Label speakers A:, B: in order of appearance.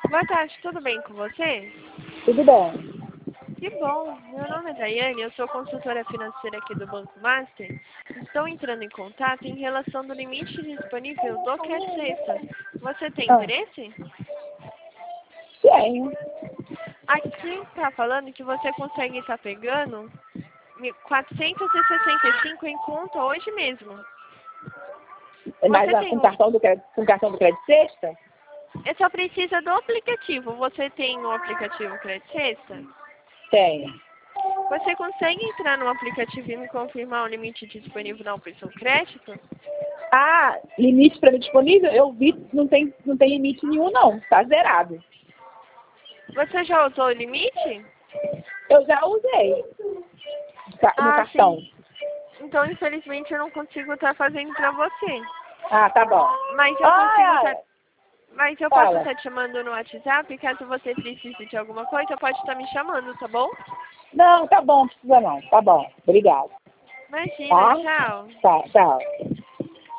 A: Boa tarde, tudo bem com você?
B: Tudo bem.
A: Que bom, meu nome é Daiane, eu sou consultora financeira aqui do Banco Master. Estou entrando em contato em relação do limite disponível do Cash Sexta. Você tem interesse?
B: Tenho.
A: Aqui está falando que você consegue estar pegando 465 em conta hoje mesmo.
B: Mas
A: Você tem
B: com cartão do crédito sexta?
A: Eu só precisa do aplicativo. Você tem o aplicativo Crédito Sexta?
B: Tenho.
A: Você consegue entrar no aplicativo e me confirmar o limite disponível na opção crédito?
B: Ah, limite para mim disponível? Eu vi, não tem limite nenhum não, está zerado.
A: Você já usou o limite?
B: Eu já usei no cartão.
A: Sim. Então, infelizmente, eu não consigo estar fazendo para você.
B: Ah, tá bom.
A: Mas eu posso estar te chamando no WhatsApp, caso você precise de alguma coisa, pode estar me chamando, tá bom?
B: Não, tá bom, não precisa não. Tá bom, obrigado.
A: Imagina,
B: Tá?
A: tchau.
B: Tá, tchau.